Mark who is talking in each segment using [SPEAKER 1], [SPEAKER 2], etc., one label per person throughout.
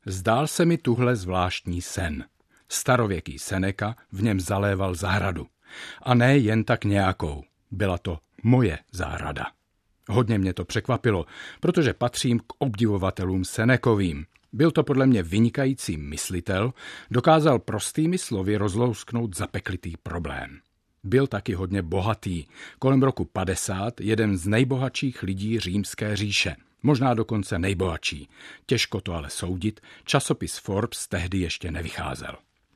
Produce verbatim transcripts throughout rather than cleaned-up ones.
[SPEAKER 1] Zdál se mi tuhle zvláštní sen. Starověký Seneca v něm zaléval zahradu. A ne jen tak nějakou. Byla to moje zahrada. Hodně mě to překvapilo, protože patřím k obdivovatelům Senekovým. Byl to podle mě vynikající myslitel, dokázal prostými slovy rozlousknout zapeklitý problém. Byl taky hodně bohatý, kolem roku padesát jeden z nejbohatších lidí Římské říše, možná dokonce nejbohatší. Těžko to ale soudit, časopis Forbes tehdy ještě nevycházel.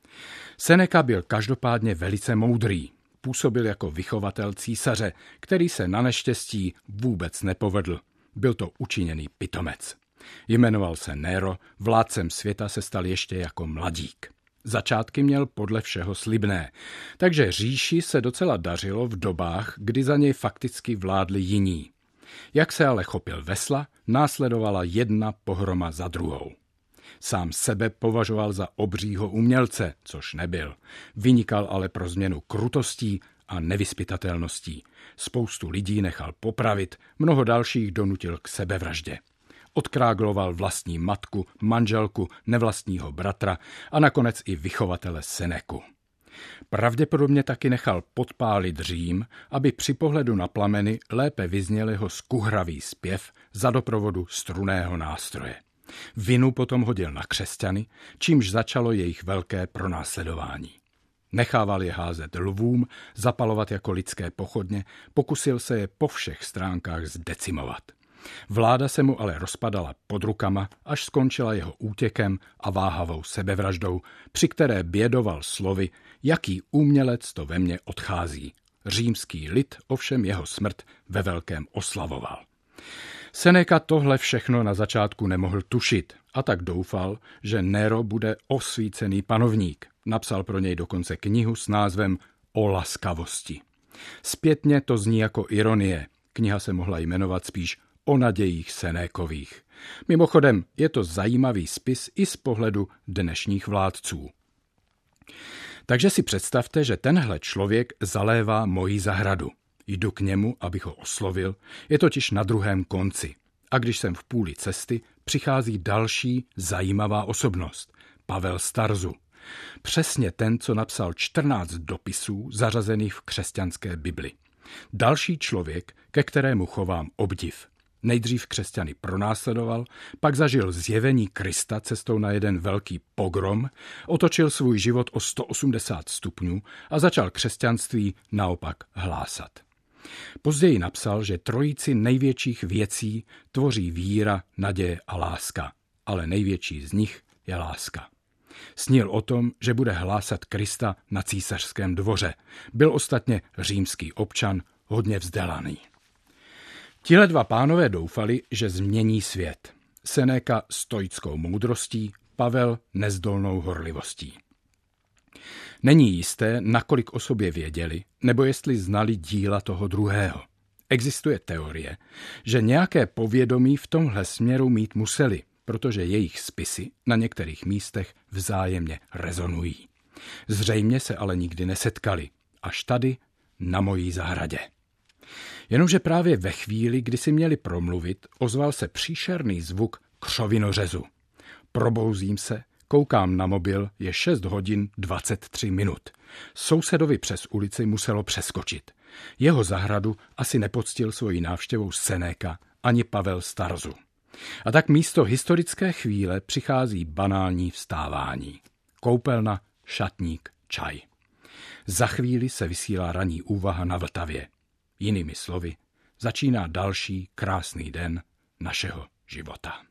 [SPEAKER 1] Seneca byl každopádně velice moudrý, působil jako vychovatel císaře, který se na neštěstí vůbec nepovedl. Byl to učiněný pitomec. Jmenoval se Nero, vládcem světa se stal ještě jako mladík. Začátky měl podle všeho slibné, takže říši se docela dařilo v dobách, kdy za něj fakticky vládli jiní. Jak se ale chopil vesla, následovala jedna pohroma za druhou. Sám sebe považoval za obřího umělce, což nebyl. Vynikal ale pro změnu krutostí a nevyzpytatelností. Spoustu lidí nechal popravit, mnoho dalších donutil k sebevraždě. Odkrágloval vlastní matku, manželku, nevlastního bratra a nakonec i vychovatele Seneku. Pravděpodobně taky nechal podpálit Řím, aby při pohledu na plameny lépe vyzněl jeho skuhravý zpěv za doprovodu strunného nástroje. Vinu potom hodil na křesťany, čímž začalo jejich velké pronásledování. Nechával je házet lvům, zapalovat jako lidské pochodně, pokusil se je po všech stránkách zdecimovat. Vláda se mu ale rozpadala pod rukama, až skončila jeho útěkem a váhavou sebevraždou, při které bědoval slovy, jaký umělec to ve mně odchází. Římský lid ovšem jeho smrt ve velkém oslavoval. Seneca tohle všechno na začátku nemohl tušit a tak doufal, že Nero bude osvícený panovník. Napsal pro něj dokonce knihu s názvem O laskavosti. Zpětně to zní jako ironie. Kniha se mohla jmenovat spíš O nadějích Senekových. Mimochodem, je to zajímavý spis i z pohledu dnešních vládců. Takže si představte, že tenhle člověk zalévá moji zahradu. Jdu k němu, abych ho oslovil, je totiž na druhém konci. A když jsem v půli cesty, přichází další zajímavá osobnost. Pavel z Tarsu. Přesně ten, co napsal čtrnáct dopisů zařazených v křesťanské Bibli. Další člověk, ke kterému chovám obdiv. Nejdřív křesťany pronásledoval, pak zažil zjevení Krista cestou na jeden velký pogrom, otočil svůj život o sto osmdesát stupňů a začal křesťanství naopak hlásat. Později napsal, že trojici největších věcí tvoří víra, naděje a láska, ale největší z nich je láska. Snil o tom, že bude hlásat Krista na císařském dvoře. Byl ostatně římský občan, hodně vzdělaný. Tihle dva pánové doufali, že změní svět. Seneca stoickou moudrostí, Pavel nezdolnou horlivostí. Není jisté, nakolik o sobě věděli, nebo jestli znali díla toho druhého. Existuje teorie, že nějaké povědomí v tomhle směru mít museli, protože jejich spisy na některých místech vzájemně rezonují. Zřejmě se ale nikdy nesetkali, až tady na mojí zahradě. Jenomže právě ve chvíli, kdy si měli promluvit, ozval se příšerný zvuk křovinořezu. Probouzím se, koukám na mobil, je šest hodin dvacet tři minut. Sousedovi přes ulici muselo přeskočit. Jeho zahradu asi nepoctil svojí návštěvou Seneca ani Pavel z Tarsu. A tak místo historické chvíle přichází banální vstávání. Koupelna, šatník, čaj. Za chvíli se vysílá ranní úvaha na Vltavě. Jinými slovy, začíná další krásný den našeho života.